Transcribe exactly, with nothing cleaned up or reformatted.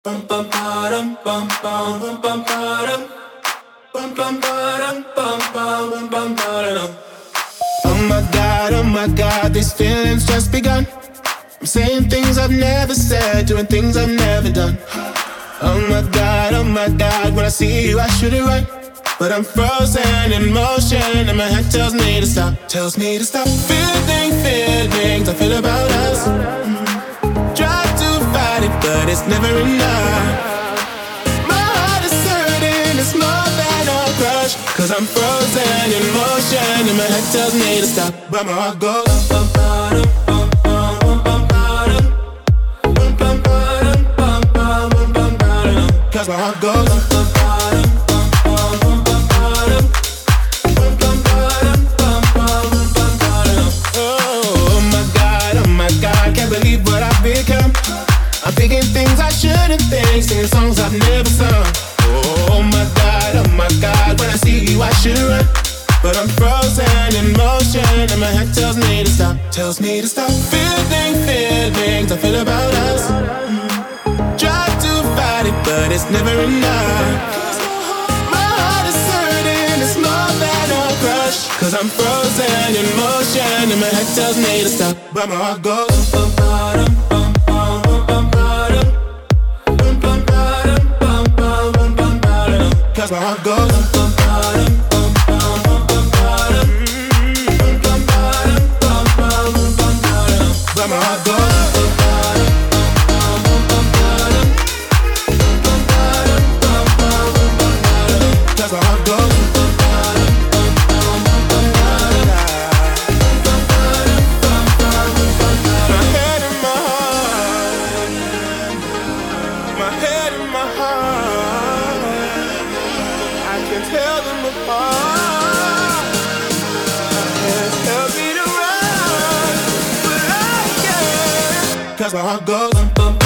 Bum bum ba-dum bum bum bum bum ba-dum. Bum bum ba-dum bum bum bum bum ba-dum. Oh my God, oh my God, these feelings just begun. I'm saying things I've never said, doing things I've never done. Oh my God, oh my God, when I see you I should it right, but I'm frozen in motion and my head tells me to stop, tells me to stop. Feeling feelings I feel about us. Try to fight it, but it's never enough. My heart is hurting, it's more than a crush, cause I'm frozen in motion and my head tells me to stop, but my heart goes bum, bum, bum, bum, bum, bum, bum, bum, bum, bum, bum, bum, bum, cause my heart goes bum, bum, bum, bum, bum, bum, oh my God, oh my God, can't believe what I've become. I'm thinking things I shouldn't think, singing songs I've never sung. Oh my God, oh my God, when I see you I should run, but I'm frozen in motion and my head tells me to stop, tells me to stop. Feeling feelings I feel about us. Try to fight it, but it's never enough. My heart is hurting, it's more than a crush, cause I'm frozen in motion and my head tells me to stop, but my heart goes bum, bum, bum, bum, bum, bum, bum, bum, bum, bum, bum, bum, cause my heart goes bum, bum, bum, bum, bum, bum, bum, bum, but my heart goes. That's my heart goes. My head and my heart, my head and my heart, I can tell them apart. Can't help me to run, but I can. 'Cause my heart goes.